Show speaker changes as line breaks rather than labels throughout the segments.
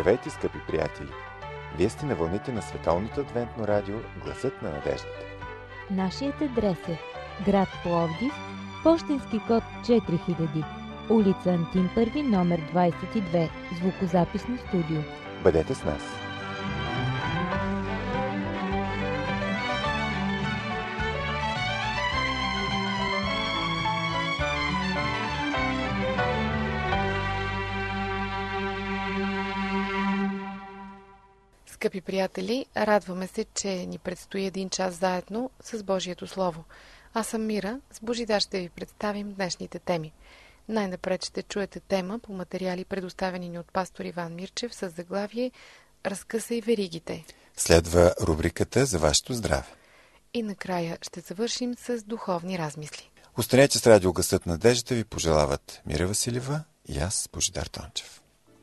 Здравейте, скъпи приятели! Вие сте на вълните на Световното адвентно радио Гласът на надеждата.
Нашият адрес е град Пловдив, пощенски код 4000, улица Антим Първи, номер 22, звукозаписно студио.
Бъдете с нас!
Скъпи приятели, радваме се, че ни предстои един час заедно с Божието Слово. Аз съм Мира, с Божидар ще ви представим днешните теми. Най-напред ще чуете тема по материали, предоставени ни от пастор Иван Мирчев с заглавие "Разкъсай веригите".
Следва рубриката за вашето здраве.
И накрая ще завършим с духовни размисли.
Останете с радио Гласът на надеждата ви пожелават Мира Василева и аз, Божидар Тончев.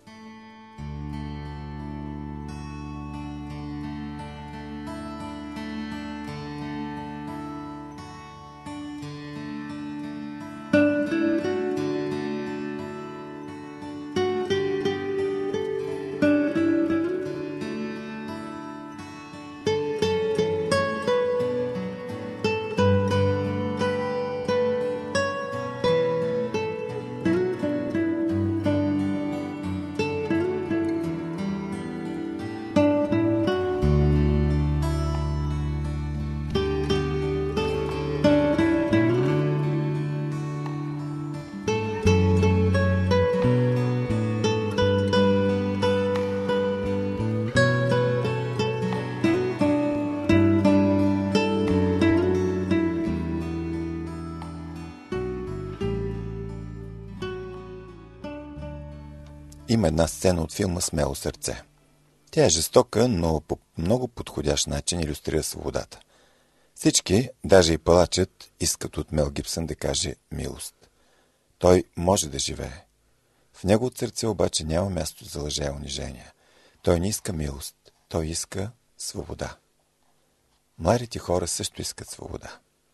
Има една сцена от филма "Смело сърце". Тя е жестока, но по много подходящ начин илюстрира свободата. Всички, даже и палачът, искат от Мел Гибсън да каже милост. Той може да живее. В него от сърце обаче няма място за лъжа и унижения. Той не иска милост, той иска свобода. Младите хора също искат свобода.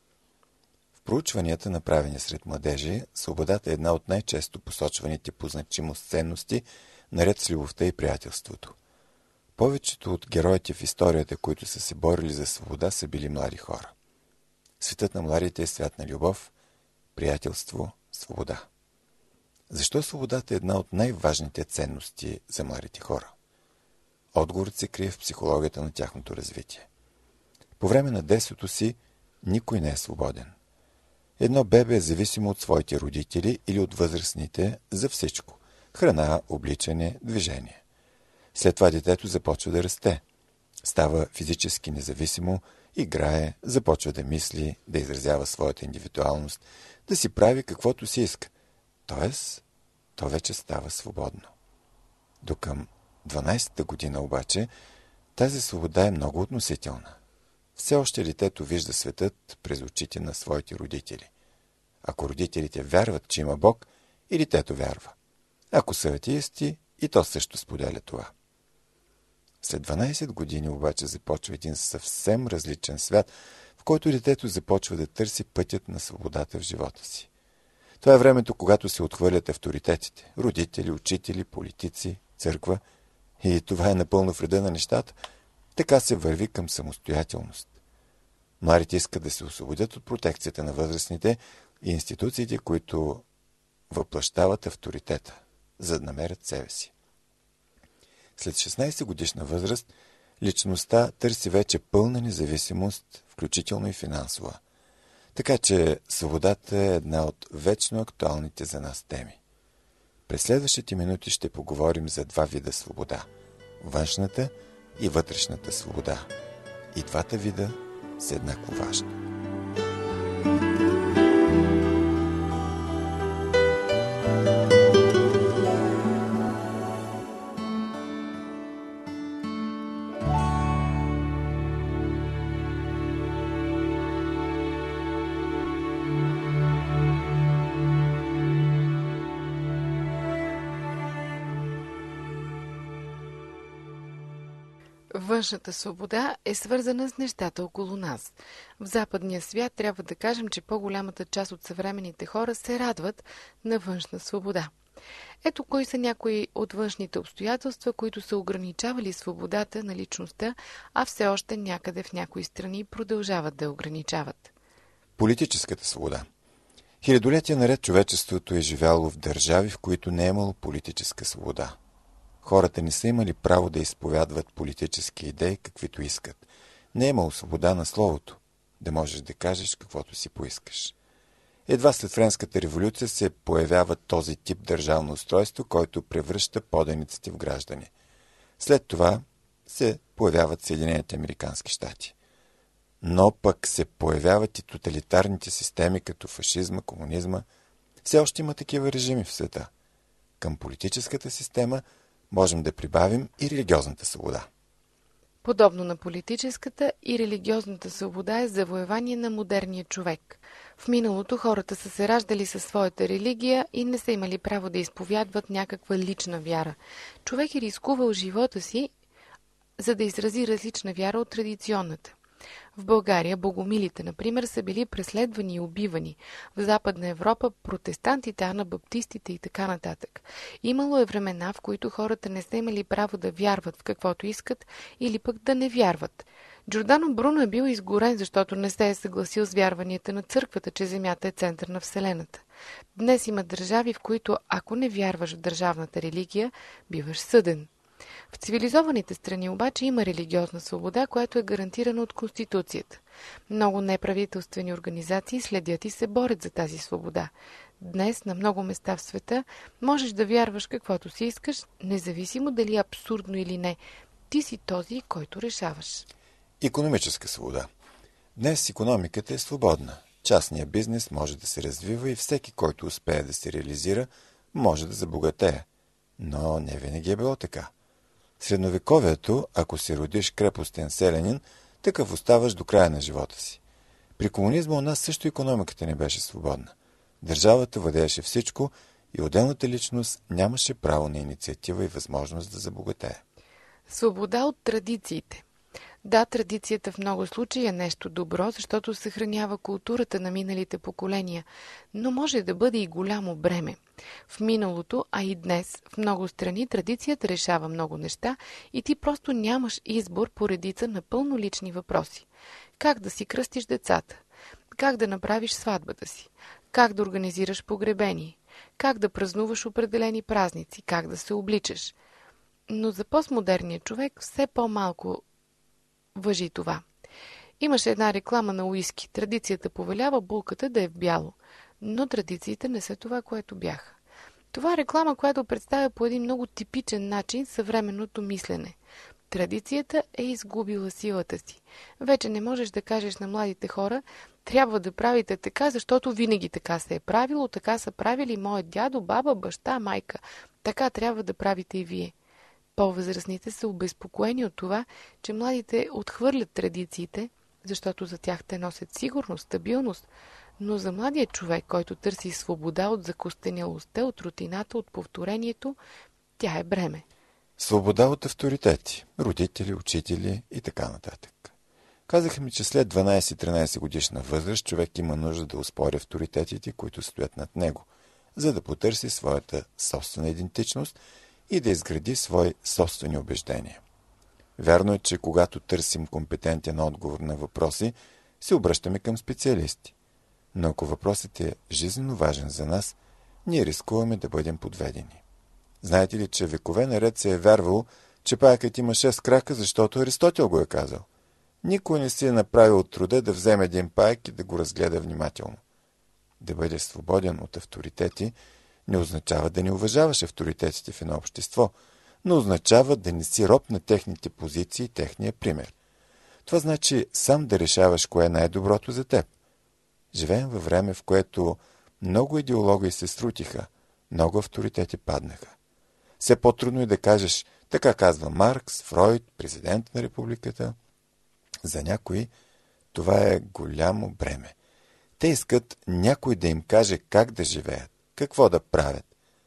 В проучванията, направени сред младежи, свободата е една от най-често посочваните по значимост ценности, наред с любовта и приятелството. Повечето от героите в историята, които са се борили за свобода, са били млади хора. Светът на младите е свят на любов, приятелство, свобода. Защо свободата е една от най-важните ценности за младите хора? Отговорът се крие в психологията на тяхното развитие. По време на детството си никой не е свободен. Едно бебе е зависимо от своите родители или от възрастните за всичко – храна, обличане, движение. След това детето започва да расте. Става физически независимо, играе, започва да мисли, да изразява своята индивидуалност, да си прави каквото си иска. Тоест, то вече става свободно. До към 12-та година обаче тази свобода е много относителна. Все още детето вижда светът през очите на своите родители. Ако родителите вярват, че има Бог, и детето вярва. Ако са атеисти, и то също споделя това. След 12 години обаче започва един съвсем различен свят, в който детето започва да търси пътят на свободата в живота си. Това е времето, когато се отхвърлят авторитетите – родители, учители, политици, църква. И това е напълно в реда на нещата. Така се върви към самостоятелност. Младите искат да се освободят от протекцията на възрастните и институциите, които въплъщават авторитета, за да намерят себе си. След 16 годишна възраст, личността търси вече пълна независимост, включително и финансова. Така че свободата е една от вечно актуалните за нас теми. През следващите минути ще поговорим за два вида свобода – външната и вътрешната свобода. И двата вида са еднакво важни.
Външната свобода е свързана с нещата около нас. В западния свят трябва да кажем, че по-голямата част от съвременните хора се радват на външна свобода. Ето кои са някои от външните обстоятелства, които са ограничавали свободата на личността, а все още някъде в някои страни продължават да я ограничават.
Политическата свобода. Хилядолетия наред човечеството е живяло в държави, в които не е имало политическа свобода. Хората не са имали право да изповядват политически идеи, каквито искат. Не е имало свобода на словото, да можеш да кажеш каквото си поискаш. Едва след Френската революция се появява този тип държавно устройство, който превръща поданиците в граждани. След това се появяват Съединените американски щати. Но пък се появяват и тоталитарните системи, като фашизма, комунизма. Все още има такива режими в света. Към политическата система можем да прибавим и религиозната свобода.
Подобно на политическата и религиозната свобода е завоевание на модерния човек. В миналото хората са се раждали със своята религия и не са имали право да изповядват някаква лична вяра. Човек е рискувал живота си, за да изрази различна вяра от традиционната. В България богомилите, например, са били преследвани и убивани. В Западна Европа протестантите, анабаптистите и така нататък. Имало е времена, в които хората не са имали право да вярват в каквото искат или пък да не вярват. Джордано Бруно е бил изгорен, защото не се е съгласил с вярванията на църквата, че Земята е център на Вселената. Днес има държави, в които ако не вярваш в държавната религия, биваш съден. В цивилизованите страни обаче има религиозна свобода, която е гарантирана от Конституцията. Много неправителствени организации следят и се борят за тази свобода. Днес на много места в света можеш да вярваш каквото си искаш, независимо дали е абсурдно или не. Ти си този, който решаваш.
Икономическа свобода. Днес икономиката е свободна. Частният бизнес може да се развива и всеки, който успее да се реализира, може да забогатее. Но не винаги е било така. В средновековието, ако се родиш крепостен селянин, такъв оставаш до края на живота си. При комунизма у нас също икономиката не беше свободна. Държавата владееше всичко и отделната личност нямаше право на инициатива и възможност да забогатее.
Свобода от традициите. Да, традицията в много случаи е нещо добро, защото съхранява културата на миналите поколения, но може да бъде и голямо бреме. В миналото, а и днес, в много страни традицията решава много неща и ти просто нямаш избор по редица напълно лични въпроси. Как да си кръстиш децата? Как да направиш сватбата си? Как да организираш погребение? Как да празнуваш определени празници? Как да се обличаш? Но за постмодерния човек все по-малко важи това. Имаше една реклама на уиски. Традицията повелява булката да е в бяло, но традициите не са това, което бяха. Това е реклама, която представя по един много типичен начин съвременното мислене. Традицията е изгубила силата си. Вече не можеш да кажеш на младите хора, трябва да правите така, защото винаги така се е правило, така са правили моят дядо, баба, баща, майка. Така трябва да правите и вие. По-възрастните са обезпокоени от това, че младите отхвърлят традициите, защото за тях те носят сигурност, стабилност, но за младия човек, който търси свобода от закостенялостта, от рутината, от повторението, тя е бреме.
Свобода от авторитети, родители, учители и така нататък. Казаха ми, че след 12-13 годишна възраст човек има нужда да оспори авторитетите, които стоят над него, за да потърси своята собствена идентичност и да изгради свои собствени убеждения. Вярно е, че когато търсим компетентен отговор на въпроси, се обръщаме към специалисти. Но ако въпросът е жизненно важен за нас, ние рискуваме да бъдем подведени. Знаете ли, че векове наред се е вярвало, че паякът има 6 крака, защото Аристотел го е казал. Никой не си е направил труда да вземе един паяк и да го разгледа внимателно. Да бъдеш свободен от авторитети не означава да не уважаваш авторитетите в едно общество, но означава да не си роб на техните позиции и техния пример. Това значи сам да решаваш кое е най-доброто за теб. Живеем във време, в което много идеологии се срутиха, много авторитети паднаха. Все по-трудно е да кажеш, така казва Маркс, Фройд, президент на републиката. За някои това е голямо бреме. Те искат някой да им каже как да живеят, какво да правят.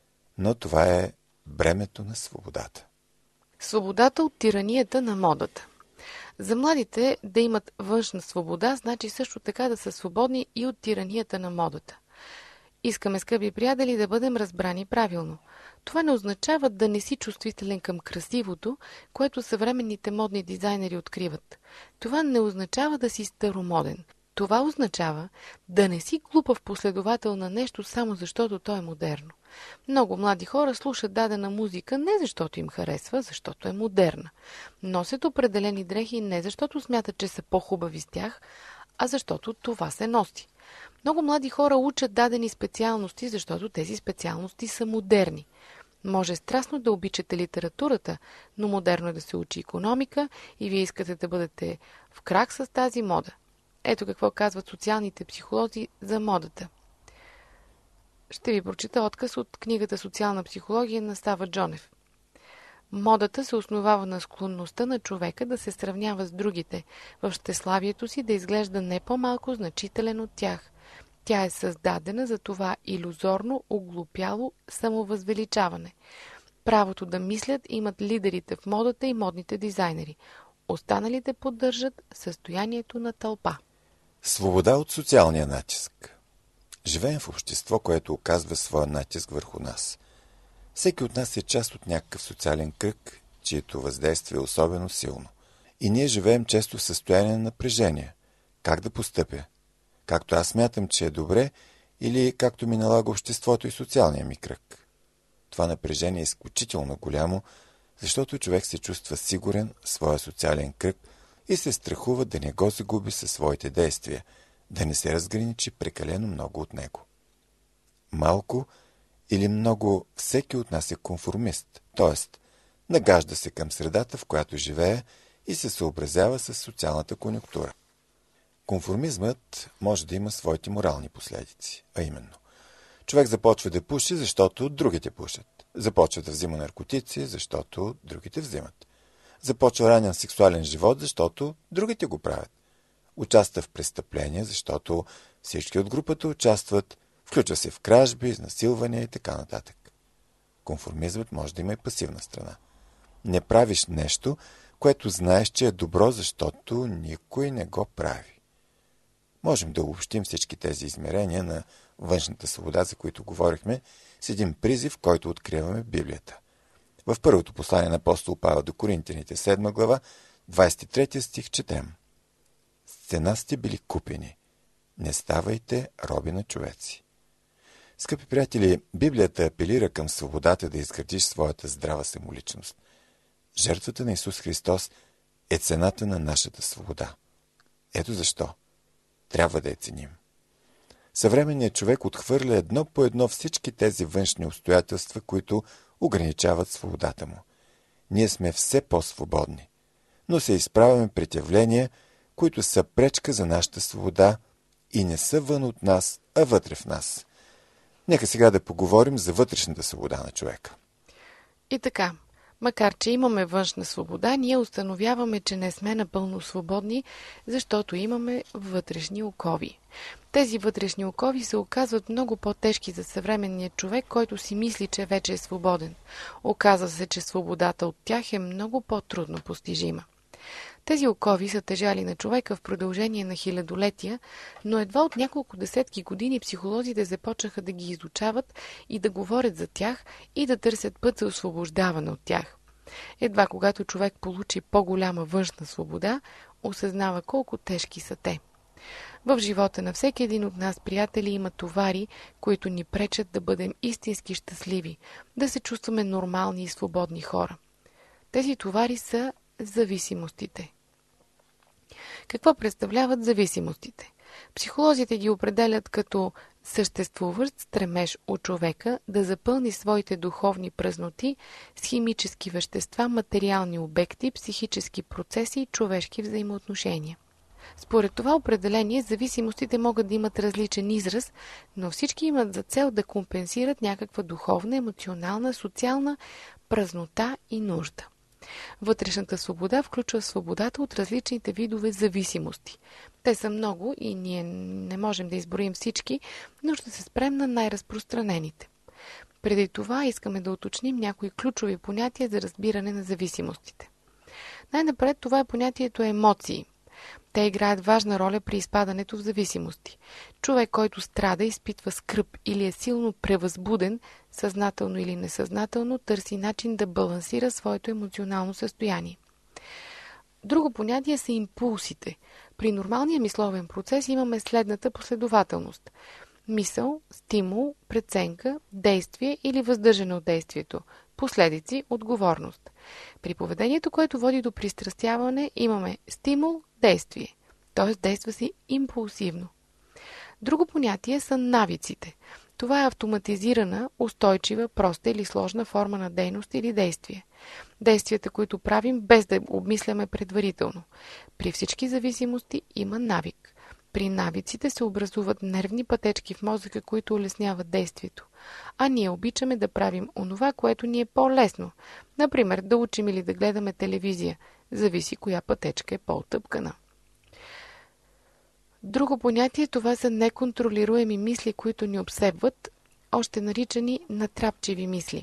Но това е бремето на свободата.
Свободата от тиранията на модата. За младите да имат външна свобода, значи също така да са свободни и от тиранията на модата. Искаме, скъпи приятели, да бъдем разбрани правилно. Това не означава да не си чувствителен към красивото, което съвременните модни дизайнери откриват. Това не означава да си старомоден. Това означава да не си глупав последовател на нещо само защото то е модерно. Много млади хора слушат дадена музика не защото им харесва, защото е модерна. Носят определени дрехи не защото смятат, че са по-хубави с тях, а защото това се носи. Много млади хора учат дадени специалности, защото тези специалности са модерни. Може страстно да обичате литературата, но модерно е да се учи икономика и вие искате да бъдете в крак с тази мода. Ето какво казват социалните психолози за модата. Ще ви прочита откъс от книгата «Социална психология» на Сава Джонев. Модата се основава на склонността на човека да се сравнява с другите, в щеславието си да изглежда не по-малко значителен от тях. Тя е създадена за това илюзорно, оглупяло самовъзвеличаване. Правото да мислят имат лидерите в модата и модните дизайнери. Останалите поддържат състоянието на тълпа.
Свобода от социалния натиск. Живеем в общество, което оказва своя натиск върху нас. Всеки от нас е част от някакъв социален кръг, чието въздействие е особено силно. И ние живеем често в състояние на напрежение. Как да постъпя? Както аз смятам, че е добре, или както ми налага обществото и социалния ми кръг. Това напрежение е изключително голямо, защото човек се чувства сигурен в своя социален кръг и се страхува да не го загуби със своите действия, да не се разграничи прекалено много от него. Малко или много всеки от нас е конформист, т.е. нагажда се към средата, в която живее и се съобразява с социалната конюнктура. Конформизмът може да има своите морални последици, а именно човек започва да пуши, защото другите пушат. Започва да взима наркотици, защото другите взимат. Започва ранен сексуален живот, защото другите го правят. Участва в престъпления, защото всички от групата участват, включва се в кражби, изнасилвания и така нататък. Конформизмът може да има и пасивна страна. Не правиш нещо, което знаеш, че е добро, защото никой не го прави. Можем да обобщим всички тези измерения на външната свобода, за които говорихме, с един призив, който откриваме в Библията. В първото послание на апостол Павел до Коринтяните, 7 глава, 23 стих четем: „С цена сте били купени. Не ставайте роби на човеци“. Скъпи приятели, Библията апелира към свободата да изградиш своята здрава самоличност. Жертвата на Исус Христос е цената на нашата свобода. Ето защо трябва да я ценим. Съвременният човек отхвърля едно по едно всички тези външни обстоятелства, които ограничават свободата му. Ние сме все по-свободни, но се изправяме пред явления, които са пречка за нашата свобода и не са вън от нас, а вътре в нас. Нека сега да поговорим за вътрешната свобода на човека.
И така, макар че имаме външна свобода, ние установяваме, че не сме напълно свободни, защото имаме вътрешни окови. Тези вътрешни окови се оказват много по-тежки за съвременния човек, който си мисли, че вече е свободен. Оказва се, че свободата от тях е много по-трудно постижима. Тези окови са тежали на човека в продължение на хилядолетия, но едва от няколко десетки години психолозите започнаха да ги изучават и да говорят за тях и да търсят път за освобождаване от тях. Едва когато човек получи по-голяма външна свобода, осъзнава колко тежки са те. В живота на всеки един от нас, приятели, има товари, които ни пречат да бъдем истински щастливи, да се чувстваме нормални и свободни хора. Тези товари са зависимостите. Какво представляват зависимостите? Психолозите ги определят като съществуващ стремеж у човека да запълни своите духовни празноти с химически вещества, материални обекти, психически процеси и човешки взаимоотношения. Според това определение, зависимостите могат да имат различен израз, но всички имат за цел да компенсират някаква духовна, емоционална, социална празнота и нужда. Вътрешната свобода включва свободата от различните видове зависимости. Те са много и ние не можем да изброим всички, но ще се спрем на най-разпространените. Преди това искаме да уточним някои ключови понятия за разбиране на зависимостите. Най-напред това е понятието емоции. Те играят важна роля при изпадането в зависимости. Човек, който страда, изпитва скръб или е силно превъзбуден, съзнателно или несъзнателно, търси начин да балансира своето емоционално състояние. Друго понятие са импулсите. При нормалния мисловен процес имаме следната последователност. Мисъл, стимул, преценка, действие или въздържане от действието. Последици, отговорност. При поведението, което води до пристрастяване, имаме стимул, действие. Т.е. действа се импулсивно. Друго понятие са навиците. Това е автоматизирана, устойчива, проста или сложна форма на дейност или действие. Действията, които правим без да обмисляме предварително. При всички зависимости има навик. При навиците се образуват нервни пътечки в мозъка, които улесняват действието. А ние обичаме да правим онова, което ни е по-лесно. Например, да учим или да гледаме телевизия. Зависи коя пътечка е по-отъпкана. Друго понятие, това са неконтролируеми мисли, които ни обсебват, още наричани натрапчиви мисли.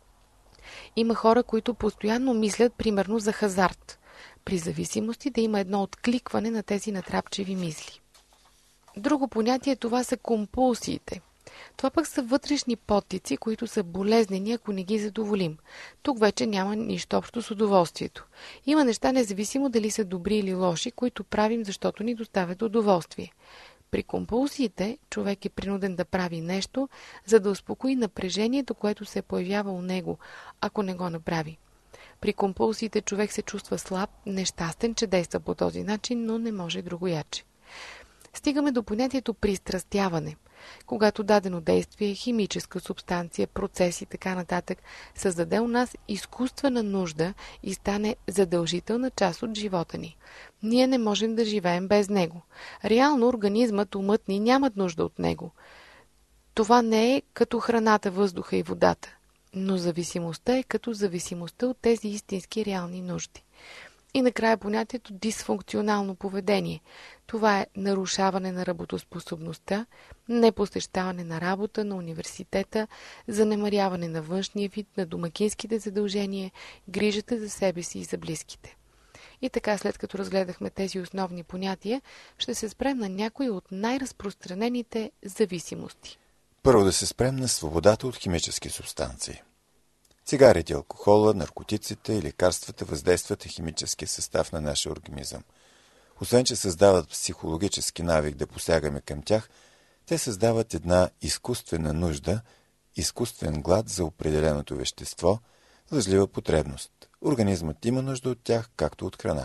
Има хора, които постоянно мислят, примерно, за хазарт. При зависимости да има едно откликване на тези натрапчиви мисли. Друго понятие, това са компулсиите. Това пък са вътрешни подтици, които са болезнени, ако не ги задоволим. Тук вече няма нищо общо с удоволствието. Има неща, независимо дали са добри или лоши, които правим, защото ни доставят удоволствие. При компулсиите човек е принуден да прави нещо, за да успокои напрежението, което се появява у него, ако не го направи. При компулсиите човек се чувства слаб, нещастен, че действа по този начин, но не може другояче. Стигаме до понятието пристрастяване. Когато дадено действие, химическа субстанция, процес и така нататък създаде у нас изкуствена нужда и стане задължителна част от живота ни. Ние не можем да живеем без него. Реално организмът, умът ни нямат нужда от него. Това не е като храната, въздуха и водата, но зависимостта е като зависимостта от тези истински реални нужди. И накрая понятието дисфункционално поведение. Това е нарушаване на работоспособността, непосещаване на работа, на университета, занемаряване на външния вид, на домакинските задължения, грижата за себе си и за близките. И така, след като разгледахме тези основни понятия, ще се спрем на някои от най-разпространените зависимости.
Първо да се спрем на свободата от химически субстанции. Цигарите, алкохола, наркотиците и лекарствата въздействат на химическия състав на нашия организъм. Освен, че създават психологически навик да посягаме към тях, те създават една изкуствена нужда, изкуствен глад за определеното вещество, лъжлива потребност. Организмът има нужда от тях, както от храна.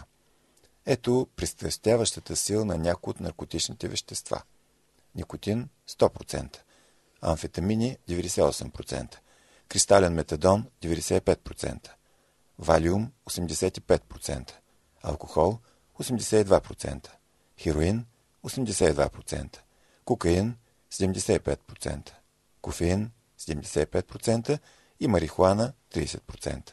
Ето пристрастяващата сила на някои от наркотичните вещества. Никотин – 100%, амфетамини – 98%, кристален метадон – 95%, валиум – 85%, алкохол – 82%, хероин – 82%, кокаин – 75%, кофеин – 75% и марихуана – 30%.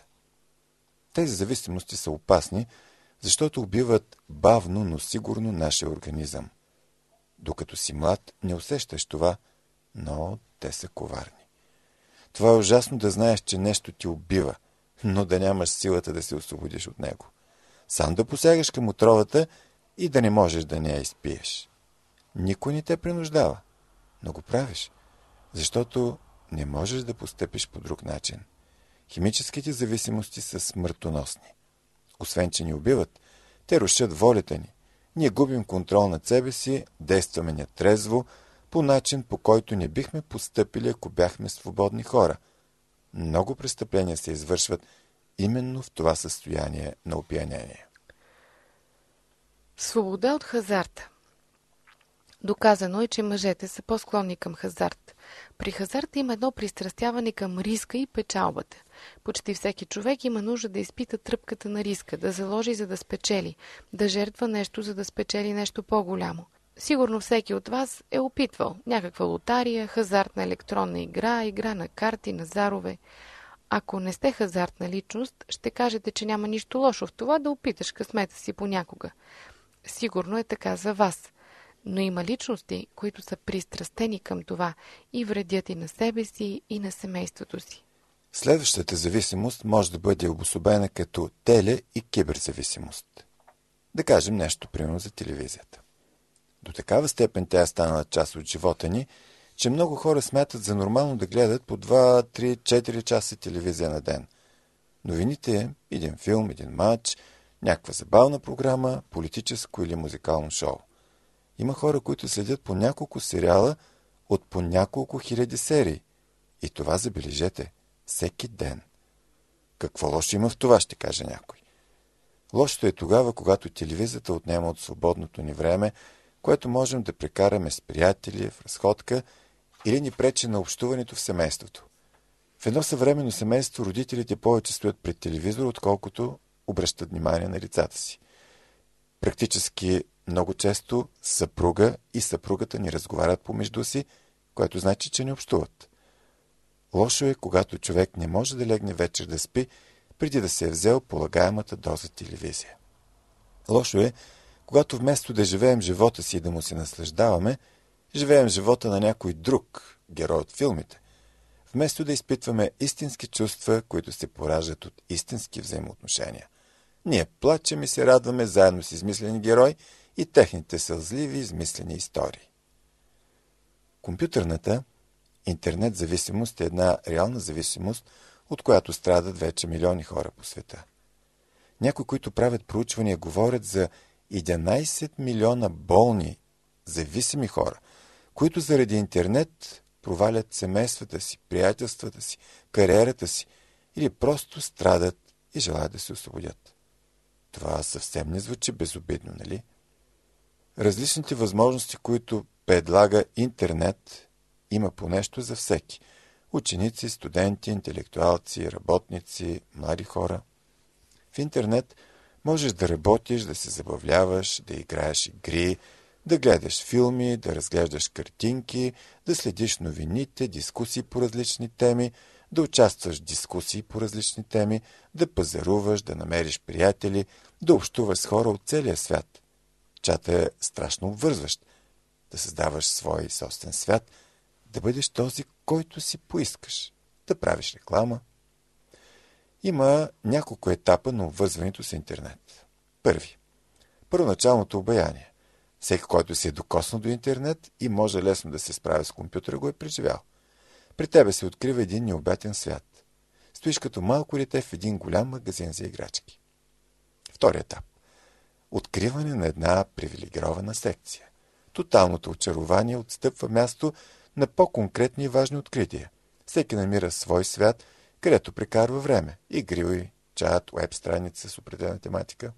Тези зависимости са опасни, защото убиват бавно, но сигурно нашия организъм. Докато си млад, не усещаш това, но те са коварни. Това е ужасно да знаеш, че нещо ти убива, но да нямаш силата да се освободиш от него. Сам да посягаш към отровата и да не можеш да не я изпиеш. Никой не те принуждава, но го правиш, защото не можеш да постъпиш по друг начин. Химическите зависимости са смъртоносни. Освен, че ни убиват, те рушат волята ни. Ние губим контрол над себе си, действаме нетрезво, по начин, по който не бихме постъпили, ако бяхме свободни хора. Много престъпления се извършват именно в това състояние на опиянение.
Свобода от хазарта. Доказано е, че мъжете са по-склонни към хазарт. При хазарта има едно пристрастяване към риска и печалбата. Почти всеки човек има нужда да изпита тръпката на риска, да заложи за да спечели, да жертва нещо, за да спечели нещо по-голямо. Сигурно всеки от вас е опитвал някаква лотария, хазартна електронна игра, игра на карти, на зарове. Ако не сте хазартна личност, ще кажете, че няма нищо лошо в това да опиташ късмета си понякога. Сигурно е така за вас. Но има личности, които са пристрастени към това и вредят и на себе си, и на семейството си.
Следващата зависимост може да бъде обособена като теле- и киберзависимост. Да кажем нещо, примерно, за телевизията. До такава степен тя е станала част от живота ни, че много хора смятат за нормално да гледат по 2, 3, 4 часа телевизия на ден. Новините, един филм, един матч, някаква забавна програма, политическо или музикално шоу. Има хора, които следят по няколко сериала от по няколко хиляди серии. И това, забележете, всеки ден. Какво лошо има в това, ще каже някой. Лошото е тогава, когато телевизията отнема от свободното ни време, което можем да прекараме с приятели, в разходка или ни пречи на общуването в семейството. В едно съвременно семейство родителите повече стоят пред телевизора, отколкото обръщат внимание на децата си. Практически много често съпруга и съпругата ни разговарят помежду си, което значи, че не общуват. Лошо е, когато човек не може да легне вечер да спи, преди да се е взел полагаемата доза телевизия. Лошо е, когато вместо да живеем живота си и да му се наслаждаваме, живеем живота на някой друг, герой от филмите. Вместо да изпитваме истински чувства, които се пораждат от истински взаимоотношения. Ние плачем и се радваме заедно с измислени герои и техните сълзливи измислени истории. Компютърната интернет зависимост е една реална зависимост, от която страдат вече милиони хора по света. Някои, които правят проучвания, говорят за 11 милиона болни, зависими хора, които заради интернет провалят семействата си, приятелствата си, кариерата си или просто страдат и желаят да се освободят. Това съвсем не звучи безобидно, нали? Различните възможности, които предлага интернет, има по нещо за всеки. Ученици, студенти, интелектуалци, работници, млади хора. В интернет можеш да работиш, да се забавляваш, да играеш игри, да гледаш филми, да разглеждаш картинки, да следиш новините, дискусии по различни теми, да участваш в дискусии по различни теми, да пазаруваш, да намериш приятели, да общуваш с хора от целия свят. Чата е страшно обвързващ. Да създаваш свой собствен свят, да бъдеш този, който си поискаш, да правиш реклама. Има няколко етапа на обвързването с интернет. Първи. Първоначалното обаяние. Всеки, който се е докоснал до интернет и може лесно да се справя с компютъра, го е преживял. При тебе се открива един необятен свят. Стоиш като малко дете в един голям магазин за играчки. Втори етап. Откриване на една привилегирована секция. Тоталното очарование отстъпва място на по-конкретни и важни открития. Всеки намира свой свят, където прекарва време. Игри, чат, уеб страница с определена тематика.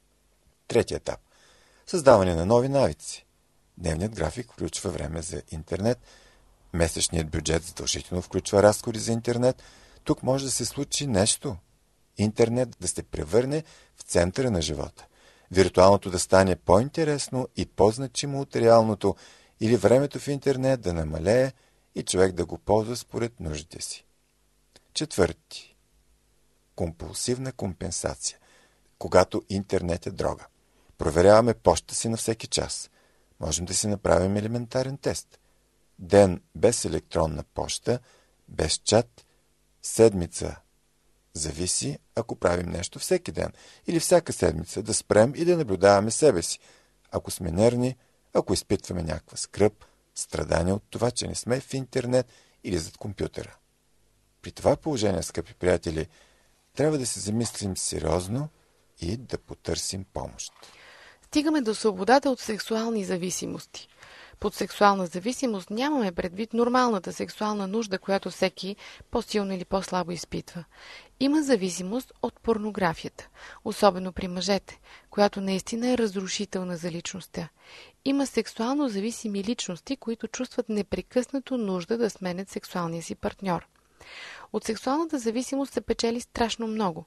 Трети етап. Създаване на нови навици. Дневният график включва време за интернет. Месечният бюджет задължително включва разходи за интернет. Тук може да се случи нещо. Интернет да се превърне в центъра на живота. Виртуалното да стане по-интересно и по-значимо от реалното, или времето в интернет да намалее и човек да го ползва според нуждите си. Четвърти. Компулсивна компенсация. Когато интернет е дрога. Проверяваме почта си на всеки час. Можем да си направим елементарен тест. Ден без електронна почта, без чат, седмица зависи, ако правим нещо всеки ден или всяка седмица, да спрем и да наблюдаваме себе си. Ако сме нервни, ако изпитваме някаква скръб, страдание от това, че не сме в интернет или зад компютъра. При това положение, скъпи приятели, трябва да се замислим сериозно и да потърсим помощ.
Стигаме до свободата от сексуални зависимости. Под сексуална зависимост нямаме предвид нормалната сексуална нужда, която всеки по-силно или по-слабо изпитва. Има зависимост от порнографията, особено при мъжете, която наистина е разрушителна за личността. Има сексуално зависими личности, които чувстват непрекъснато нужда да сменят сексуалния си партньор. От сексуалната зависимост се печели страшно много.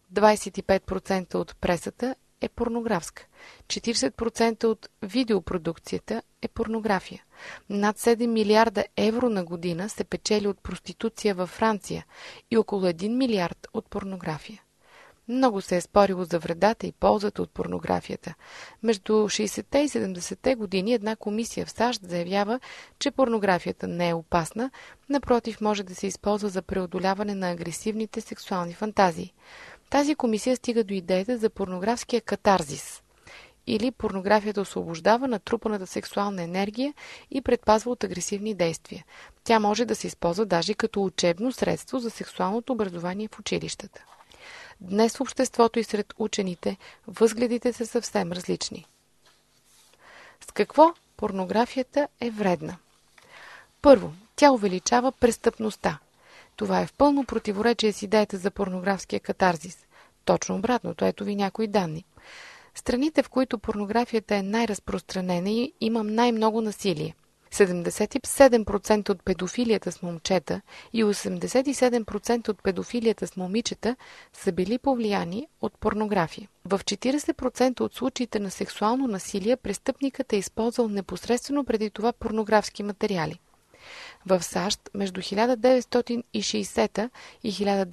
25% от пресата е порнографска. 40% от видеопродукцията е порнография. Над 7 милиарда евро на година се печели от проституция във Франция и около 1 милиард от порнография. Много се е спорило за вредата и ползата от порнографията. Между 60-те и 70-те години една комисия в САЩ заявява, че порнографията не е опасна, напротив може да се използва за преодоляване на агресивните сексуални фантазии. Тази комисия стига до идеята за порнографския катарзис. или порнографията освобождава натрупаната сексуална енергия и предпазва от агресивни действия. Тя може да се използва даже като учебно средство за сексуалното образование в училищата. Днес в обществото и сред учените възгледите са съвсем различни. С какво порнографията е вредна? Първо, тя увеличава престъпността. Това е в пълно противоречие с идеята за порнографския катарзис. Точно обратното, ето ви някои данни. Страните, в които порнографията е най-разпространена и има най-много насилие. 77% от педофилията с момчета и 87% от педофилията с момичета са били повлияни от порнография. В 40% от случаите на сексуално насилие престъпникът е използвал непосредствено преди това порнографски материали. В САЩ между 1960 и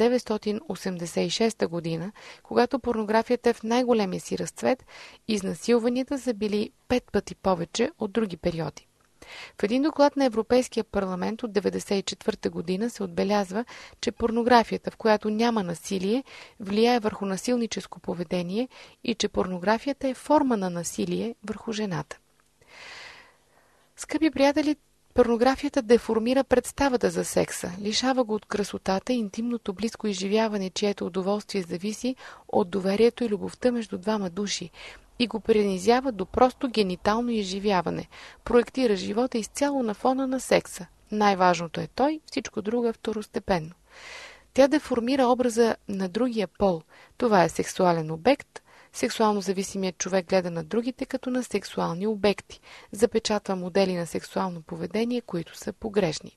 1986 година, когато порнографията е в най-големия си разцвет, изнасилванията са били 5 пъти повече от други периоди. В един доклад на Европейския парламент от 1994 година се отбелязва, че порнографията, в която няма насилие, влияе върху насилническо поведение и че порнографията е форма на насилие върху жената. Скъпи приятели, порнографията деформира представата за секса, лишава го от красотата и интимното близко изживяване, чието удоволствие зависи от доверието и любовта между двама души и го принизява до просто генитално изживяване. Проектира живота изцяло на фона на секса. Най-важното е той, всичко друго е второстепенно. Тя деформира образа на другия пол. Това е сексуален обект. Сексуално зависимият човек гледа на другите като на сексуални обекти. Запечатва модели на сексуално поведение, които са погрешни.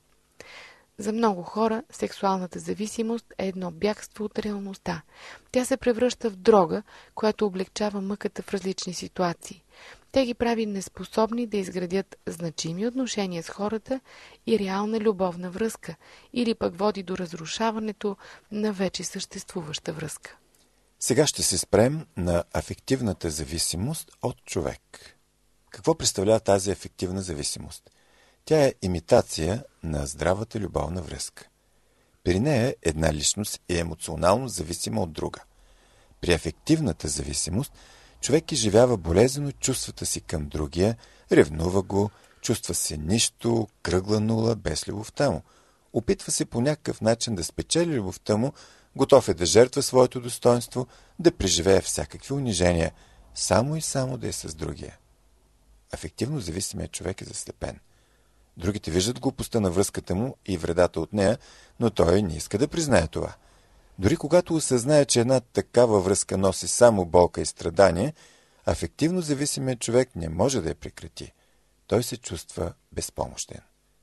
За много хора сексуалната зависимост е едно бягство от реалността. Тя се превръща в дрога, която облегчава мъката в различни ситуации. Тя ги прави неспособни да изградят значими отношения с хората и реална любовна връзка, или пък води до разрушаването на вече съществуваща връзка.
Сега ще се спрем на афективната зависимост от човек. Какво представлява тази афективна зависимост? Тя е имитация на здравата любовна връзка. При нея една личност е емоционално зависима от друга. При афективната зависимост човек изживява болезнено чувствата си към другия, ревнува го, чувства се нищо, кръгла нула, без любовта му. Опитва се по някакъв начин да спечели любовта му, готов е да жертва своето достоинство, да преживее всякакви унижения, само и само да е с другия. Афективно зависимият човек е заслепен. Другите виждат глупостта на връзката му и вредата от нея, но той не иска да признае това. Дори когато осъзнае, че една такава връзка носи само болка и страдание, афективно зависимият човек не може да я прекрати. Той се чувства безпомощен.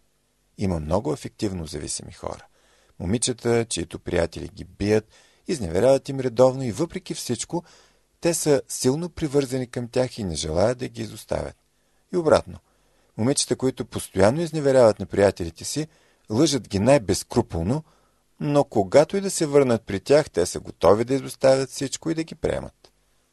Има много афективно зависими хора. Момичета, чието приятели ги бият, изневеряват им редовно и въпреки всичко, те са силно привързани към тях и не желаят да ги изоставят. И обратно. Момичета, които постоянно изневеряват на приятелите си, лъжат ги най-безкруполно, но когато и да се върнат при тях, те са готови да изоставят всичко и да ги приемат.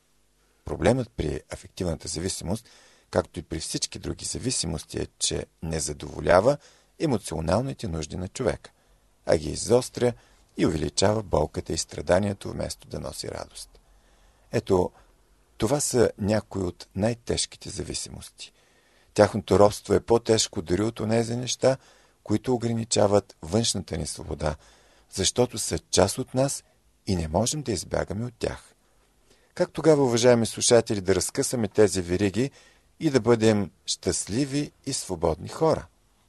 Проблемът при афективната зависимост, както и при всички други зависимости, е, че не задоволява емоционалните нужди на човека, а ги изостря и увеличава болката и страданието, вместо да носи радост. Ето, това са някои от най-тежките зависимости. Тяхното робство е по-тежко дори от онези неща, които ограничават външната ни свобода, защото са част от нас и не можем да избягаме от тях. Как тогава, уважаеми слушатели, да разкъсаме тези вериги и да бъдем щастливи и свободни хора?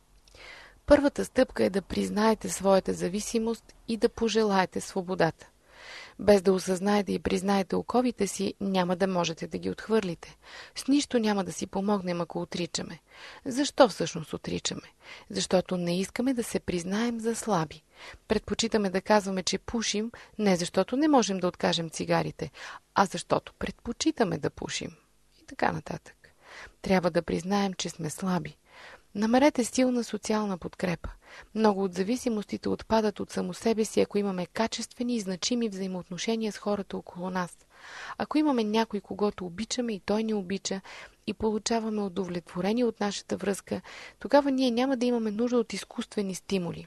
Първата стъпка е да признаете своята зависимост и да пожелаете свободата. Без да осъзнаете и признаете оковите си, няма да можете да ги отхвърлите. С нищо няма да си помогнем, ако отричаме. Защо всъщност отричаме? Защото не искаме да се признаем за слаби. Предпочитаме да казваме, че пушим, не защото не можем да откажем цигарите, а защото предпочитаме да пушим. И така нататък. Трябва да признаем, че сме слаби. Намерете силна социална подкрепа. Много от зависимостите отпадат от само себе си, ако имаме качествени и значими взаимоотношения с хората около нас. Ако имаме някой, когото обичаме и той ни обича и получаваме удовлетворение от нашата връзка, тогава ние няма да имаме нужда от изкуствени стимули.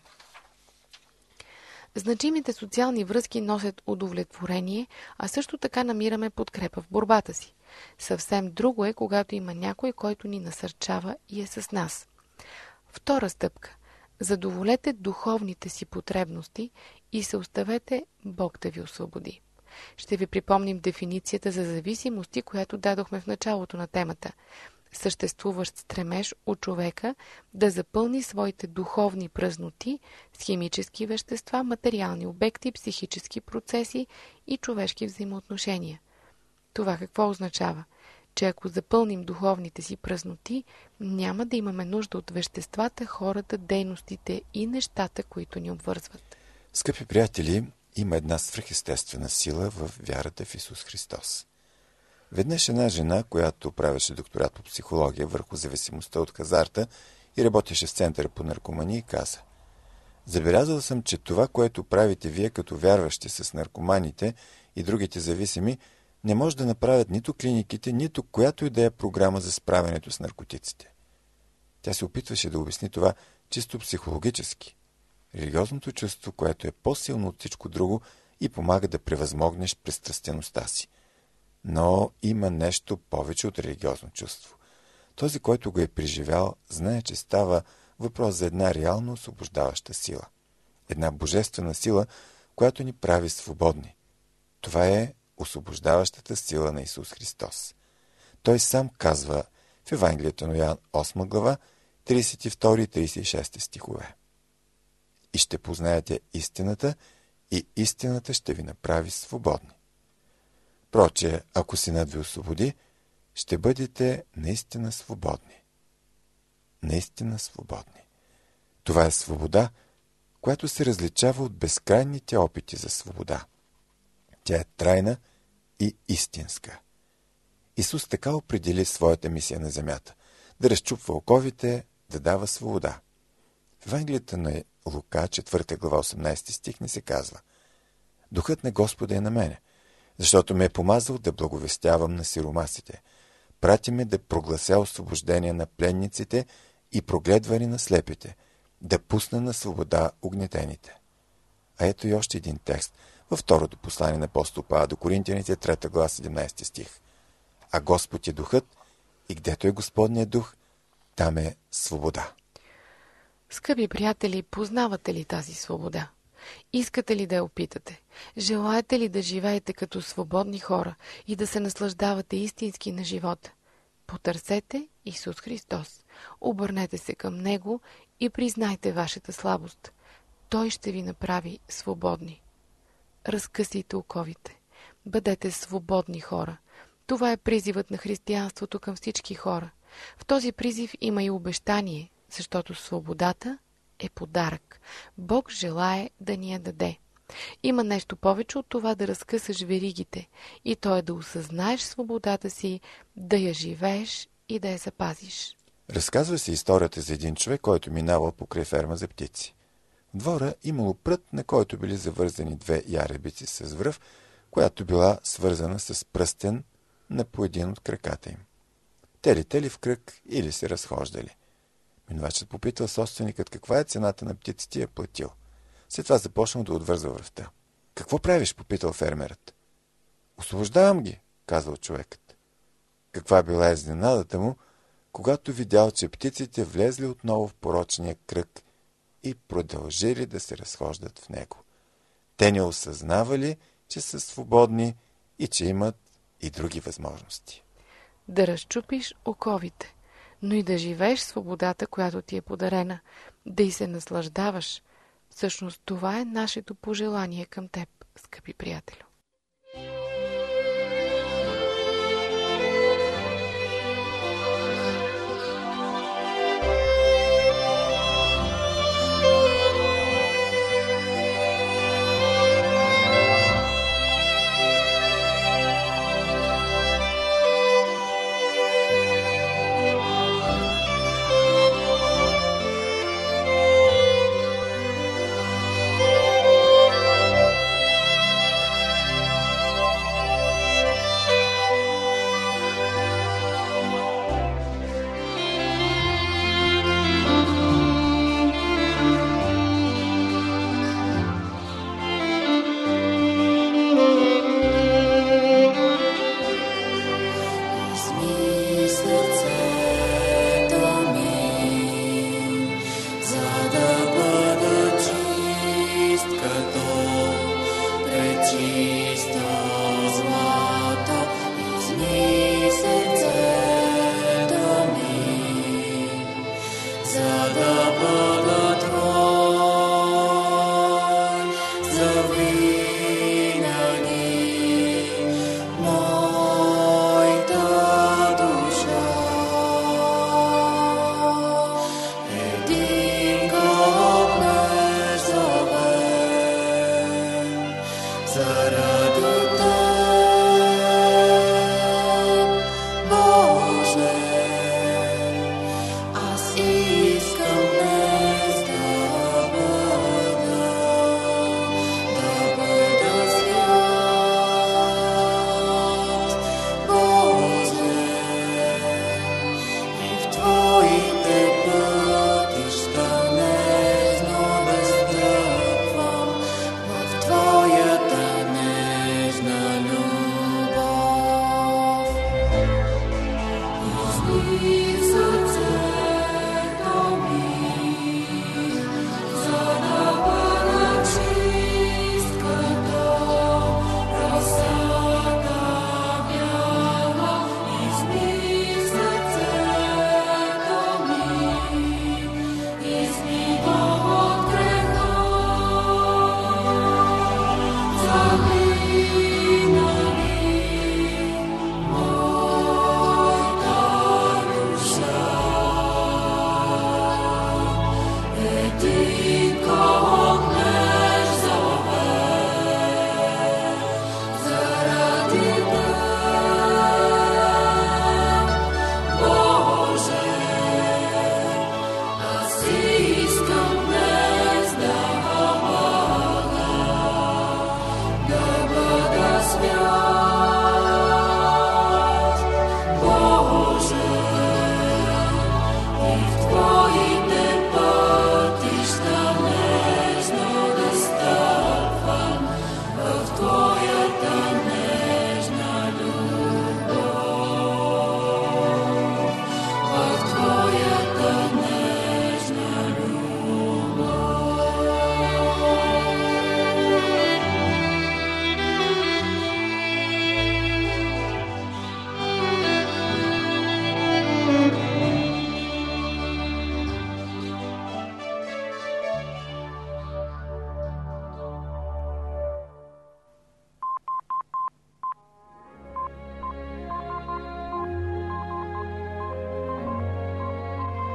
Значимите социални връзки носят удовлетворение, а също така намираме подкрепа в борбата си. Съвсем друго е, когато има някой, който ни насърчава и е с нас. Втора стъпка. Задоволете духовните си потребности и се оставете Бог да ви освободи. Ще ви припомним дефиницията за зависимости, която дадохме в началото на темата. Съществуващ стремеж у човека да запълни своите духовни празноти с химически вещества, материални обекти, психически процеси и човешки взаимоотношения. Това какво означава? Че ако запълним духовните си празноти, няма да имаме нужда от веществата, хората, дейностите и нещата, които ни обвързват.
Скъпи приятели, има една свръхестествена сила в вярата в Исус Христос. Веднъж една жена, която правеше докторат по психология върху зависимостта от хазарта и работеше в центъра по наркомании, каза: забелязал съм, че това, което правите вие като вярващи с наркоманите и другите зависими, не може да направят нито клиниките, нито която и да е програма за справянето с наркотиците. Тя се опитваше да обясни това чисто психологически. Религиозното чувство, което е по-силно от всичко друго и помага да превъзмогнеш пристрастеността си. Но има нещо повече от религиозно чувство. Този, който го е преживял, знае, че става въпрос за една реално освобождаваща сила. Една божествена сила, която ни прави свободни. Това е освобождаващата сила на Исус Христос. Той сам казва в Евангелието на Йоан 8 глава, 32 и 36 стихове. И ще познаете истината, и истината ще ви направи свободни. Проче, ако Синът ви освободи, ще бъдете наистина свободни. Наистина свободни. Това е свобода, която се различава от безкрайните опити за свобода. Тя е трайна и истинска. Исус така определи своята мисия на земята – да разчупва оковите, да дава свобода. В Евангелията на Лука, 4 глава, 18 стих ни се казва: Духът на Господа е на мене, защото ме е помазал да благовестявам на сиромасите, прати ме да проглася освобождение на пленниците и прогледване на слепите, да пусна на свобода угнетените. А ето и още един текст във второто послание на апостол Павел до Коринтияните, 3 глава, 17 стих. А Господ е духът, и гдето е Господният дух, там е свобода.
Скъпи приятели, познавате ли тази свобода? Искате ли да я опитате? Желаете ли да живеете като свободни хора и да се наслаждавате истински на живота? Потърсете Исус Христос. Обърнете се към Него и признайте вашата слабост. Той ще ви направи свободни. Разкъсайте оковите. Бъдете свободни хора. Това е призивът на християнството към всички хора. В този призив има и обещание, защото свободата е подарък. Бог желае да ни я даде. Има нещо повече от това да разкъсаш веригите, и то е да осъзнаеш свободата си, да я живееш и да я запазиш.
Разказва се историята за един човек, който минавал покрай ферма за птици. В двора имало прът, на който били завързани две яребици с връв, която била свързана с пръстен на по един от краката им. Те летели в кръг или се разхождали. Минувачът попитал собственикът каква е цената на птиците и е платил. След това започнал да отвързва връвта. Какво правиш? Попитал фермерът. Освобождавам ги, казал човекът. Каква била изненадата му, когато видял, че птиците влезли отново в порочния кръг и продължили да се разхождат в него. Те не осъзнавали, че са свободни и че имат и други възможности.
Да разчупиш оковите, но и да живееш свободата, която ти е подарена, да й се наслаждаваш. Всъщност това е нашето пожелание към теб, скъпи приятелю.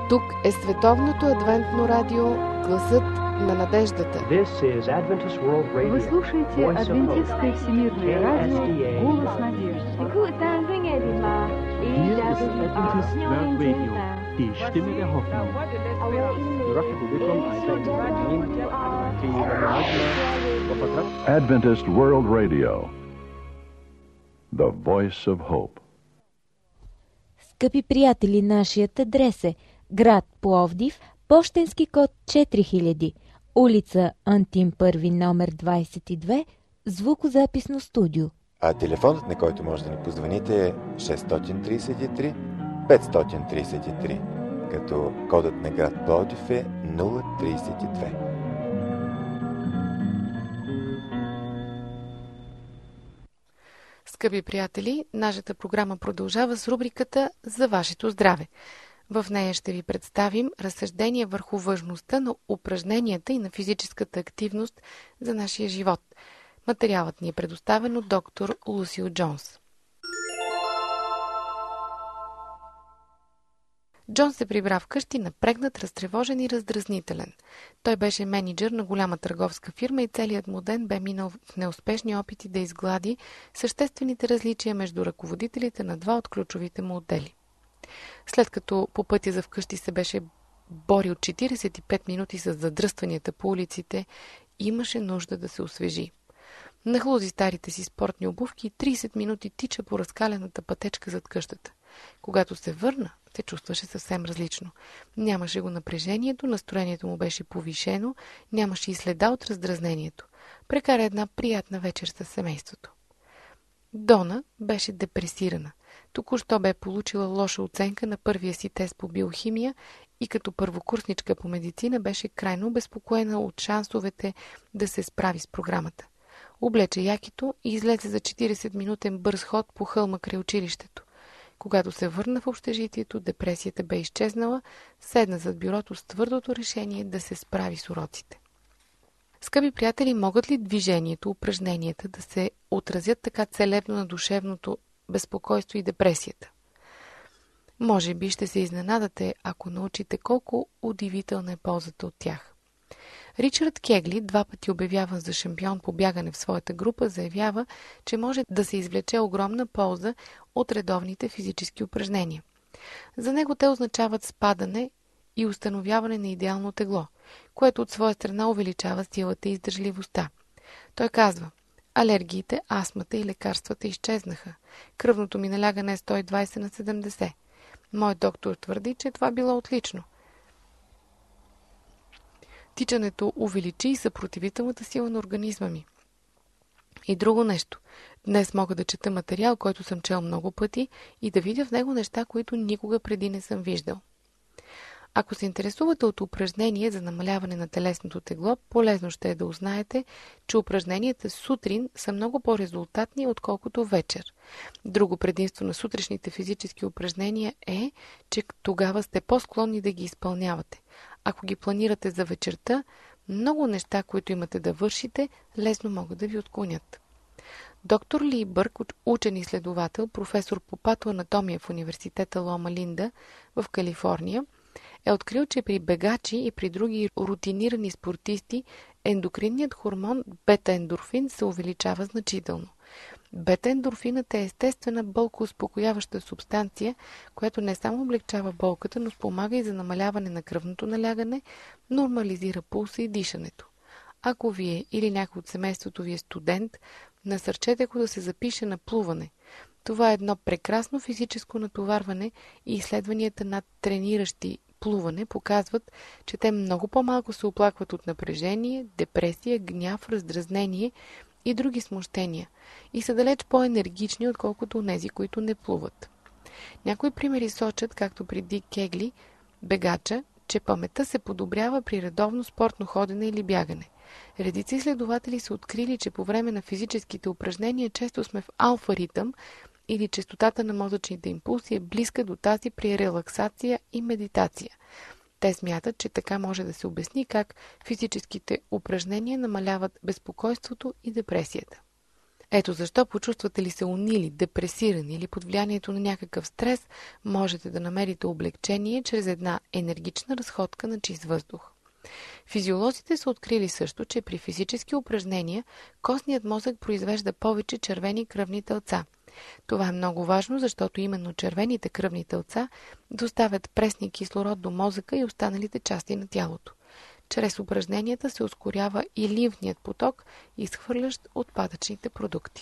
Тук е Световното адвентно радио, гласът на надеждата.
Вы слушаете Адвентистское всемирное радио «Голос надежды».
Hier ist Adventist World Radio, die Stimme der Hoffnung.
Adventist World Radio, the voice of hope.
Скъпи приятели, нашият адрес е град Пловдив, пощенски код 4000, улица Антим Първи, номер 22, звукозаписно студио.
А телефонът, на който може да ни позвоните, е 633 533, като кодът на град Пловдив е 032.
Скъпи приятели, нашата програма продължава с рубриката «За вашето здраве». В нея ще ви представим разсъждения върху важността на упражненията и на физическата активност за нашия живот. Материалът ни е предоставен от доктор Лусил Джонс. Джон се прибра вкъщи напрегнат, разтревожен и раздразнителен. Той беше мениджър на голяма търговска фирма и целият му ден бе минал в неуспешни опити да изглади съществените различия между ръководителите на два от ключовите му отдели. След като по пътя за вкъщи се беше борил 45 минути с задръстванията по улиците, имаше нужда да се освежи. Нахлузи старите си спортни обувки и 30 минути тича по разкалената пътечка зад къщата. Когато се върна, се чувстваше съвсем различно. Нямаше го напрежението, настроението му беше повишено, нямаше и следа от раздразнението. Прекара една приятна вечер със семейството. Дона беше депресирана. Току-що бе получила лоша оценка на първия си тест по биохимия и като първокурсничка по медицина беше крайно обезпокоена от шансовете да се справи с програмата. Облече якито и излезе за 40-минутен бърз ход по хълма край училището. Когато се върна в общежитието, депресията бе изчезнала, седна зад бюрото с твърдото решение да се справи с уроците. Скъпи приятели, могат ли движението, упражненията да се отразят така целебно на душевното безпокойство и депресията? Може би ще се изненадате, ако научите колко удивителна е ползата от тях. Ричард Кегли, 2 пъти обявяван за шампион по бягане в своята група, заявява, че може да се извлече огромна полза от редовните физически упражнения. За него те означават спадане и установяване на идеално тегло, което от своя страна увеличава силата и издържливостта. Той казва: алергиите, астмата и лекарствата изчезнаха. Кръвното ми налягане е 120 на 70. Моят доктор твърди, че това било отлично. Тичането увеличи и съпротивителната сила на организма ми. И друго нещо. Днес мога да чета материал, който съм чел много пъти и да видя в него неща, които никога преди не съм виждал. Ако се интересувате от упражнения за намаляване на телесното тегло, полезно ще е да узнаете, че упражненията сутрин са много по-резултатни, отколкото вечер. Друго предимство на сутрешните физически упражнения е, че тогава сте по-склонни да ги изпълнявате. Ако ги планирате за вечерта, много неща, които имате да вършите, лесно могат да ви отклонят. Доктор Ли Бърк, учен изследовател, професор по патоанатомия в университета Лома Линда в Калифорния, е открил, че при бегачи и при други рутинирани спортисти ендокринният хормон бета-ендорфин се увеличава значително. Бета-ендорфинът е естествена болкоуспокояваща субстанция, която не само облегчава болката, но спомага и за намаляване на кръвното налягане, нормализира пулса и дишането. Ако вие или някой от семейството ви е студент, насърчете го да се запише на плуване. Това е едно прекрасно физическо натоварване и изследванията над трениращи плуване показват, че те много по-малко се оплакват от напрежение, депресия, гняв, раздразнение и други смущения и са далеч по-енергични, отколкото онези, които не плуват. Някои примери сочат, както при Дик Кегли, бегача, че паметта се подобрява при редовно спортно ходене или бягане. Редици изследователи са открили, че по време на физическите упражнения често сме в алфа-ритъм или честотата на мозъчните импулси е близка до тази при релаксация и медитация. Те смятат, че така може да се обясни как физическите упражнения намаляват безпокойството и депресията. Ето защо, почувствате ли се унили, депресирани или под влиянието на някакъв стрес, можете да намерите облегчение чрез една енергична разходка на чист въздух. Физиолозите са открили също, че при физически упражнения костният мозък произвежда повече червени кръвни телца. Това е много важно, защото именно червените кръвни телца доставят пресния кислород до мозъка и останалите части на тялото. Чрез упражненията се ускорява и лимфният поток, изхвърлящ отпадъчните продукти.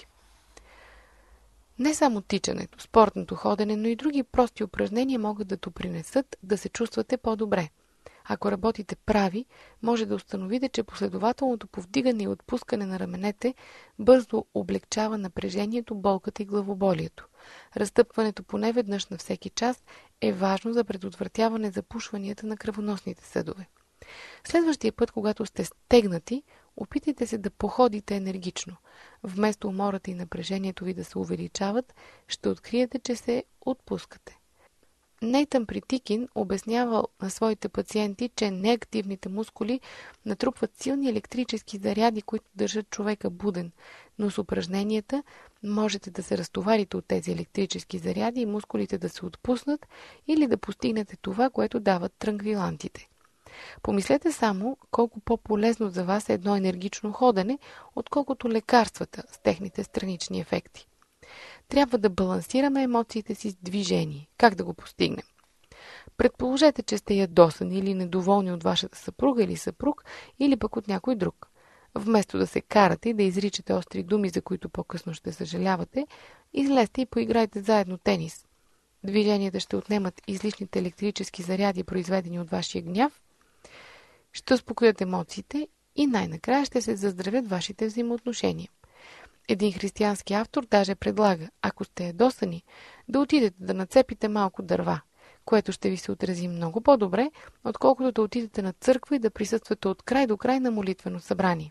Не само тичането, спортното ходене, но и други прости упражнения могат да допринесат да се чувствате по-добре. Ако работите прави, може да установите, че последователното повдигане и отпускане на раменете бързо облегчава напрежението, болката и главоболието. Разтъпването поне веднъж на всеки час е важно за предотвратяване запушванията на кръвоносните съдове. Следващия път, когато сте стегнати, опитайте се да походите енергично. Вместо умората и напрежението ви да се увеличават, ще откриете, че се отпускате. Нейтън Притикин обяснявал на своите пациенти, че неактивните мускули натрупват силни електрически заряди, които държат човека буден, но с упражненията можете да се разтоварите от тези електрически заряди и мускулите да се отпуснат или да постигнете това, което дават транквилантите. Помислете само колко по-полезно за вас е едно енергично ходене, отколкото лекарствата с техните странични ефекти. Трябва да балансираме емоциите си с движение. Как да го постигнем? Предположете, че сте ядосани или недоволни от вашата съпруга или съпруг, или пък от някой друг. Вместо да се карате и да изричате остри думи, за които по-късно ще съжалявате, излезте и поиграйте заедно тенис. Движенията ще отнемат излишните електрически заряди, произведени от вашия гняв, ще успокоят емоциите и най-накрая ще се заздравят вашите взаимоотношения. Един християнски автор даже предлага, ако сте ядосани, да отидете да нацепите малко дърва, което ще ви се отрази много по-добре, отколкото да отидете на църква и да присъствате от край до край на молитвено събрание.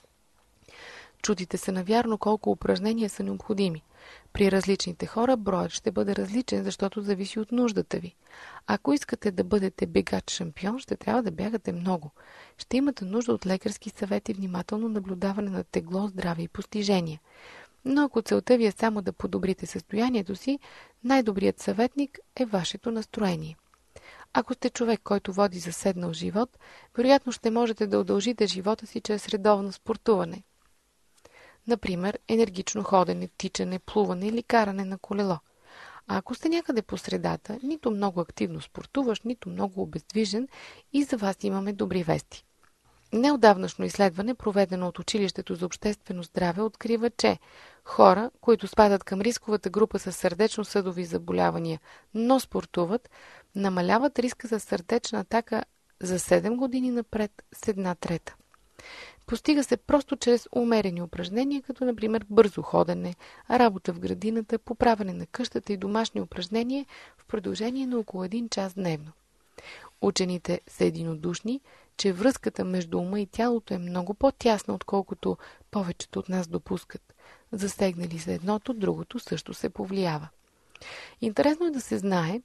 Чудите се навярно колко упражнения са необходими. При различните хора броят ще бъде различен, защото зависи от нуждата ви. Ако искате да бъдете бегач-шампион, ще трябва да бягате много. Ще имате нужда от лекарски съвет и внимателно наблюдаване на тегло, здраве и постижения. Но ако целта ви е само да подобрите състоянието си, най-добрият съветник е вашето настроение. Ако сте човек, който води заседнал живот, вероятно ще можете да удължите живота си чрез редовно спортуване. Например, енергично ходене, тичане, плуване или каране на колело. А ако сте някъде по средата, нито много активно спортуваш, нито много обездвижен, и за вас имаме добри вести. Неотдавнашно изследване, проведено от Училището за обществено здраве, открива, че хора, които спадат към рисковата група с сърдечно-съдови заболявания, но спортуват, намаляват риска за сърдечна атака за 7 години напред с 1/3. Постига се просто чрез умерени упражнения, като например бързо ходене, работа в градината, поправяне на къщата и домашни упражнения в продължение на около 1 час дневно. Учените са единодушни, че връзката между ума и тялото е много по-тясна, отколкото повечето от нас допускат. Засегнали се едното, другото също се повлиява. Интересно е да се знае,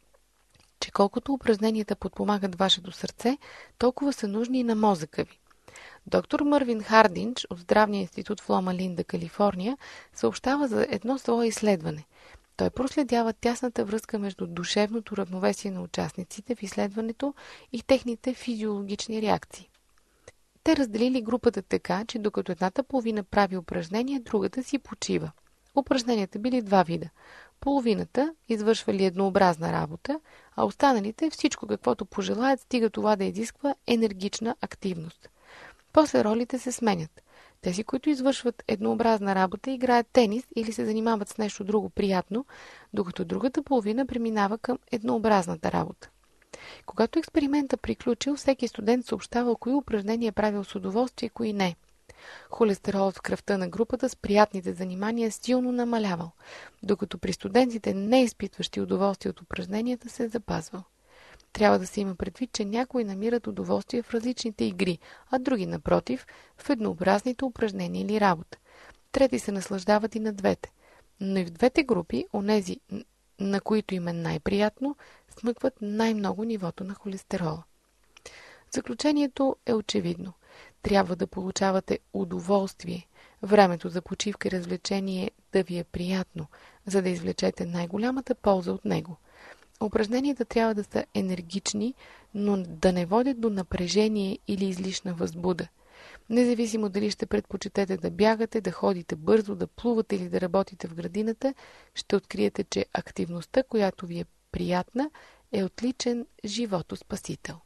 че колкото упражненията подпомагат вашето сърце, толкова са нужни и на мозъка ви. Доктор Мървин Хардинч от Здравния институт в Лома Линда, Калифорния, съобщава за едно свое изследване. Той проследява тясната връзка между душевното равновесие на участниците в изследването и техните физиологични реакции. Те разделили групата така, че докато едната половина прави упражнения, другата си почива. Упражненията били 2 вида. Половината извършвали еднообразна работа, а останалите всичко каквото пожелаят, стига това да изисква енергична активност. После ролите се сменят. Тези, които извършват еднообразна работа, играят тенис или се занимават с нещо друго приятно, докато другата половина преминава към еднообразната работа. Когато експеримента приключил, всеки студент съобщавал кои упражнения правил с удоволствие и кои не. Холестеролът в кръвта на групата с приятните занимания силно намалявал, докато при студентите, не изпитващи удоволствие от упражненията, се запазвал. Трябва да се има предвид, че някои намират удоволствие в различните игри, а други, напротив, в еднообразните упражнения или работа. Трети се наслаждават и на двете. Но и в двете групи, онези, на които им е най-приятно, смъкват най-много нивото на холестерола. Заключението е очевидно. Трябва да получавате удоволствие, Времето за почивка и развлечение да ви е приятно, за да извлечете най-голямата полза от него. Упражненията трябва да са енергични, но да не водят до напрежение или излишна възбуда. Независимо дали ще предпочитете да бягате, да ходите бързо, да плувате или да работите в градината, ще откриете, че активността, която ви е приятна, е отличен животоспасител.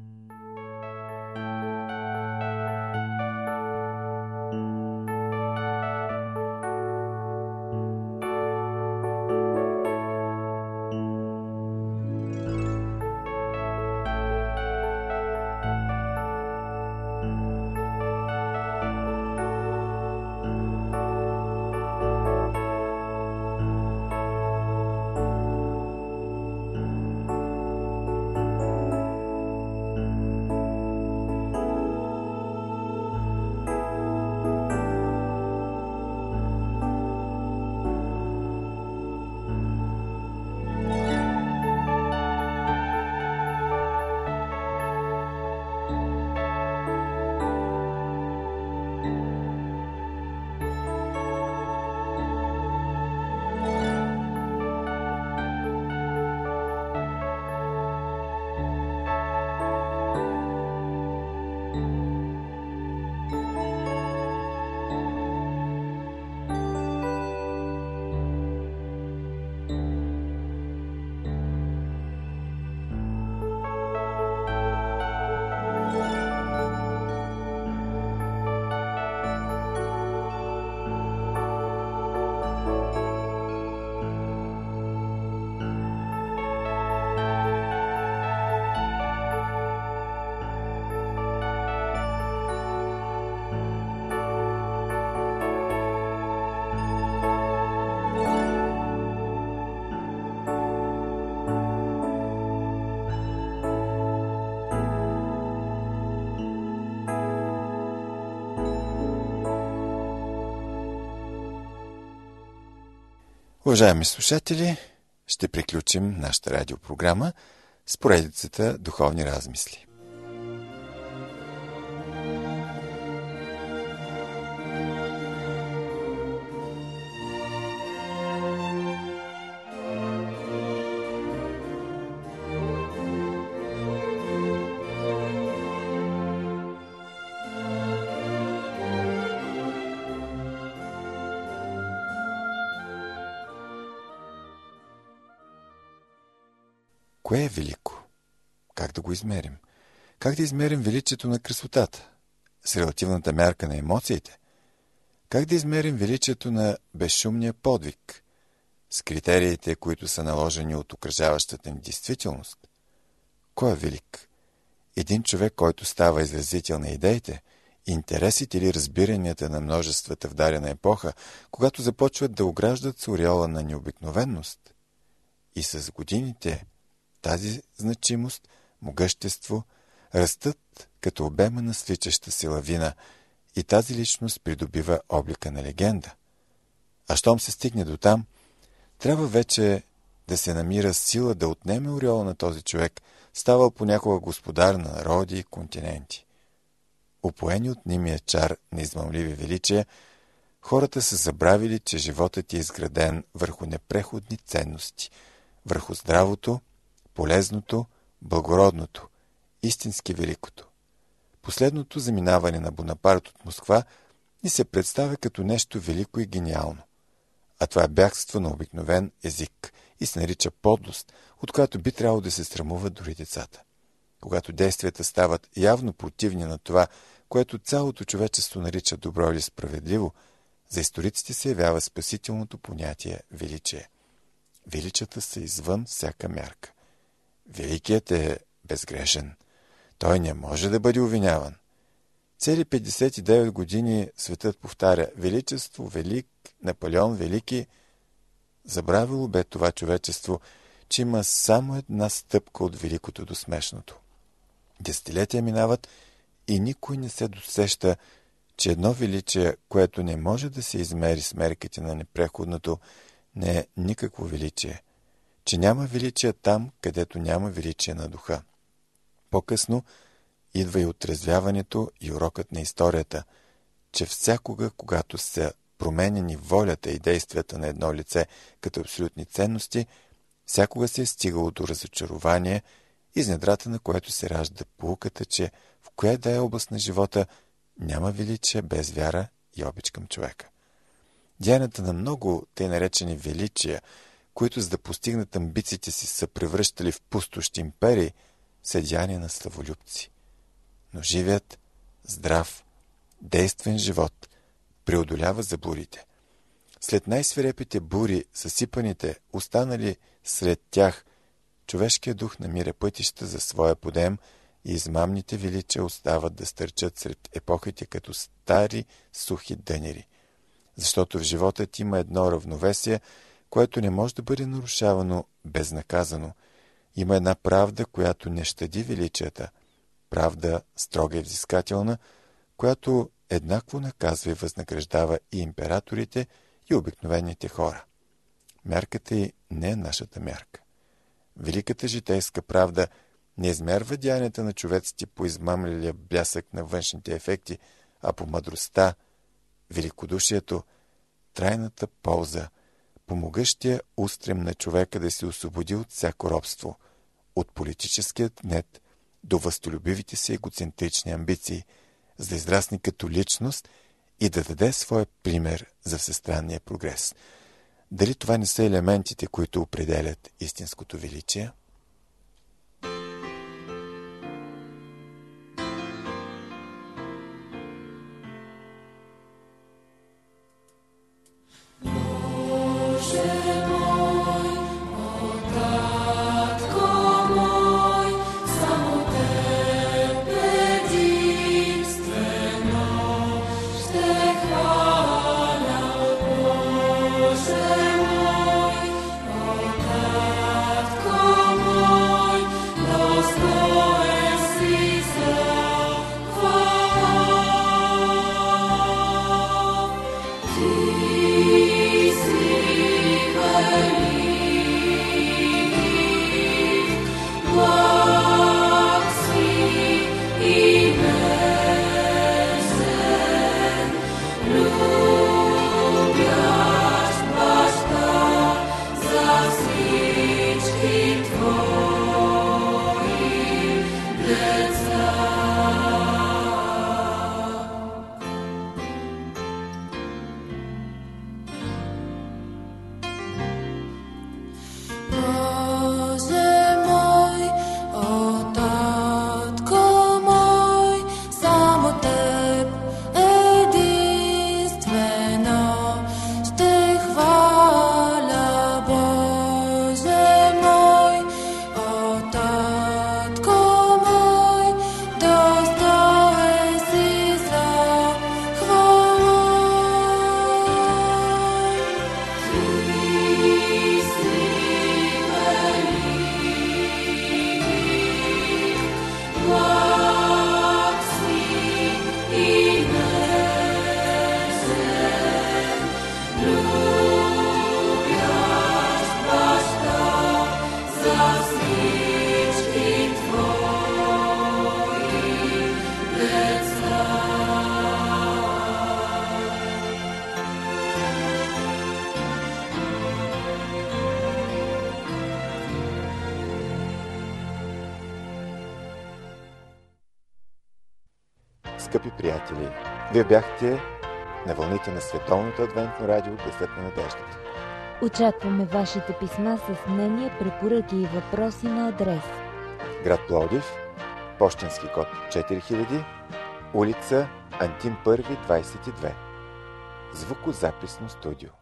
Уважаеми слушатели, ще приключим нашата радиопрограма с поредицата Духовни размисли. Кое е велико? Как да го измерим? Как да измерим величието на красотата? С релативната мярка на емоциите? Как да измерим величието на безшумния подвиг? С критериите, които са наложени от окръжаващата ни действителност? Кой е велик? Един човек, който става изразител на идеите, интересите или разбиранията на множествата в дадена епоха, когато започват да ограждат с ореола на необикновенност. И с годините тази значимост, могъщество растат като обема на свичаща се лавина и тази личност придобива облика на легенда. А щом се стигне до там, трябва вече да се намира сила да отнеме ореола на този човек, ставал понякога господар на народи и континенти. Опоени от немия чар на измамливи величия, хората са забравили, че животът е изграден върху непреходни ценности, върху здравото, полезното, благородното, истински великото. Последното заминаване на Бонапарт от Москва ни се представя като нещо велико и гениално. А това е бягство на обикновен език и се нарича подлост, от която би трябвало да се срамуват дори децата. Когато действията стават явно противни на това, което цялото човечество нарича добро или справедливо, за историците се явява спасителното понятие величие. Величата са извън всяка мярка. Великият е безгрешен. Той не може да бъде обвиняван. Цели 59 години светът повтаря величество, велик, Наполеон велики. Забравило бе това човечество, че има само една стъпка от великото до смешното. Десетилетия минават и никой не се досеща, че едно величие, което не може да се измери с мерките на непреходното, не е никакво величие. Че няма величие там, където няма величие на духа. По-късно идва и отрезвяването и урокът на историята. че всякога, когато са променени волята и действията на едно лице като абсолютни ценности, всякога се е стигало до разочарование, из недрата на което се ражда поуката, че в коя да е област на живота няма величие без вяра и обич към човека. Деянията на много тъй наречени величия, които за да постигнат амбициите си са превръщали в пустощи империи, са деяния на славолюбци. Но живият, здрав, действен живот преодолява заблудите. След най-свирепите бури, съсипаните, останали сред тях, човешкият дух намира пътища за своя подем и измамните величия остават да стърчат сред епохите като стари сухи дънери. Защото в живота има едно равновесие, което не може да бъде нарушавано безнаказано. Има една правда, която не щади величията, правда строга и взискателна, която еднакво наказва и възнаграждава и императорите, и обикновените хора. Мярката й не е нашата мярка. Великата житейска правда не измерва деянията на човеците по измамлилия блясък на външните ефекти, а по мъдростта, великодушието, трайната полза, помогъщия устрем на човека да се освободи от всяко робство, от политическият нет до възстолюбивите си егоцентрични амбиции, за да израсне като личност и да даде своя пример за всестранния прогрес. Дали това не са елементите, които определят истинското величие? Скъпи приятели, вие бяхте на вълните на Световното адвентно радио Гласът на надеждата.
Очакваме вашите писма с мнения, препоръки и въпроси на адрес:
град Пловдив, пощенски код 4000, улица Антим Първи, 22. Звукозаписно студио.